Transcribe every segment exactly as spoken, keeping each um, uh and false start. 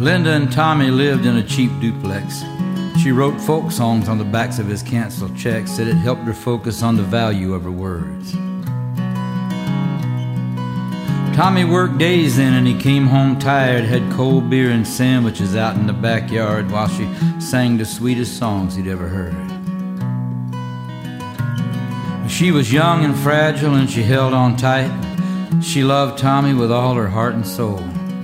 Linda and Tommy lived in a cheap duplex. She wrote folk songs on the backs of his canceled checks, said it helped her focus on the value of her words. Tommy worked days then and he came home tired, had cold beer and sandwiches out in the backyard while she sang the sweetest songs he'd ever heard. She was young and fragile and she held on tight. She loved Tommy with all her heart and soul.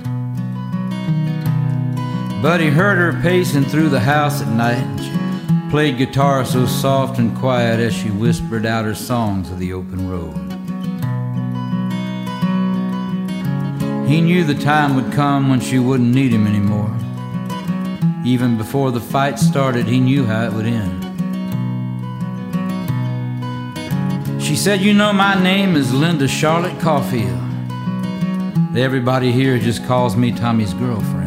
But he heard her pacing through the house at night, and she played guitar so soft and quiet as she whispered out her songs of the open road. He knew the time would come when she wouldn't need him anymore. Even before the fight started, he knew how it would end. She said, "You know, my name is Linda Charlotte Caulfield. Everybody here just calls me Tommy's girlfriend."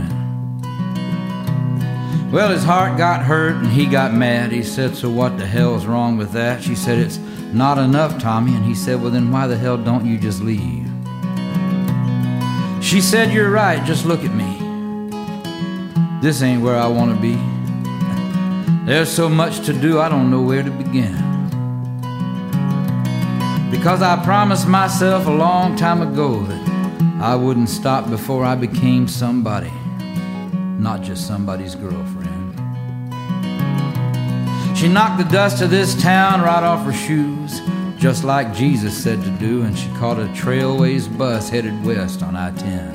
Well, his heart got hurt and he got mad. He said, "So what the hell's wrong with that?" She said, "It's not enough, Tommy." And he said, "Well, then why the hell don't you just leave?" She said, "You're right, just look at me. This ain't where I want to be. There's so much to do, I don't know where to begin. Because I promised myself a long time ago that I wouldn't stop before I became somebody, not just somebody's girlfriend." She knocked the dust of this town right off her shoes, just like Jesus said to do, and she caught a Trailways bus headed west on I ten.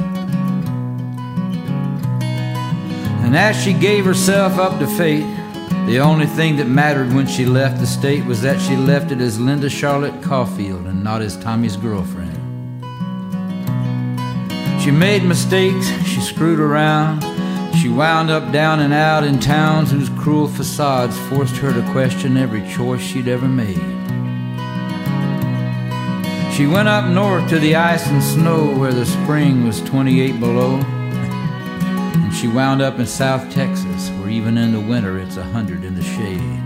And as she gave herself up to fate, the only thing that mattered when she left the state was that she left it as Linda Charlotte Caulfield and not as Tommy's girlfriend. She made mistakes, she screwed around, she wound up down and out in towns whose cruel facades forced her to question every choice she'd ever made. She went up north to the ice and snow where the spring was twenty-eight below. And she wound up in South Texas where even in the winter it's a hundred in the shade.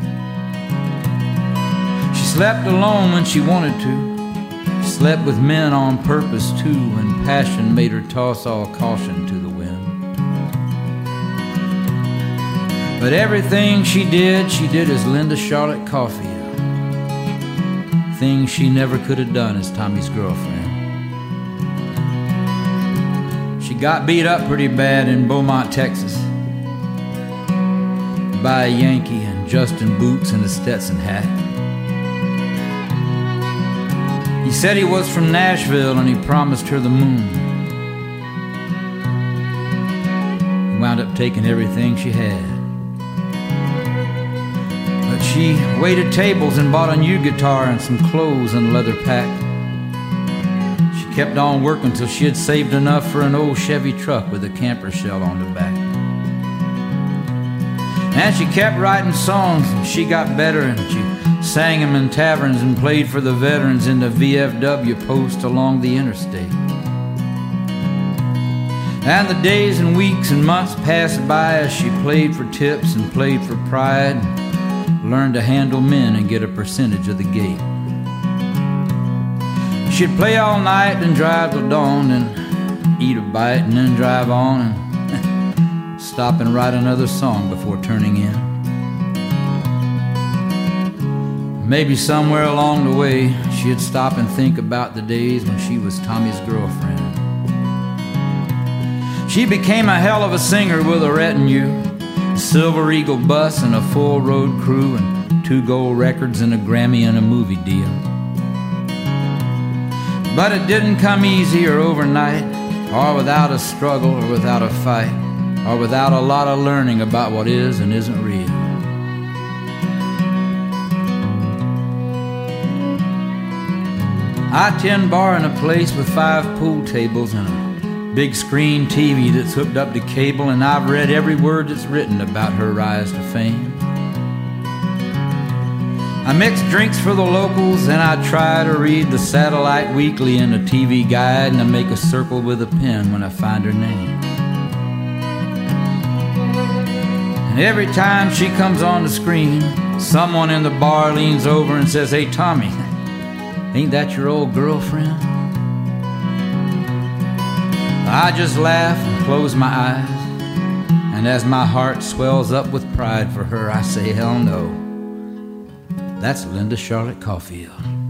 She slept alone when she wanted to. She slept with men on purpose too, when passion made her toss all caution to the wind. But everything she did, she did as Linda Charlotte Caulfield. Things she never could have done as Tommy's girlfriend. She got beat up pretty bad in Beaumont, Texas, by a Yankee in Justin boots and a Stetson hat. He said he was from Nashville and he promised her the moon. He wound up taking everything she had. But she waited tables and bought a new guitar and some clothes and a leather pack. She kept on working till she had saved enough for an old Chevy truck with a camper shell on the back. And she kept writing songs and she got better, and she sang them in taverns and played for the veterans in the V F W post along the interstate. And the days and weeks and months passed by as she played for tips and played for pride, learned to handle men and get a percentage of the gate. She'd play all night and drive till dawn and eat a bite and then drive on and stop and write another song before turning in. Maybe somewhere along the way she'd stop and think about the days when she was Tommy's girlfriend. She became a hell of a singer with a retinue, a Silver Eagle bus and a full road crew and two gold records and a Grammy and a movie deal. But it didn't come easy or overnight, or without a struggle or without a fight, or without a lot of learning about what is and isn't real. I ten bar in a place with five pool tables and a big screen T V that's hooked up to cable, and I've read every word that's written about her rise to fame. I mix drinks for the locals and I try to read the Satellite Weekly and the T V Guide, and I make a circle with a pen when I find her name. And every time she comes on the screen, someone in the bar leans over and says, "Hey Tommy, ain't that your old girlfriend?" I just laugh and close my eyes. And as my heart swells up with pride for her, I say, hell no. That's Linda Charlotte Caulfield.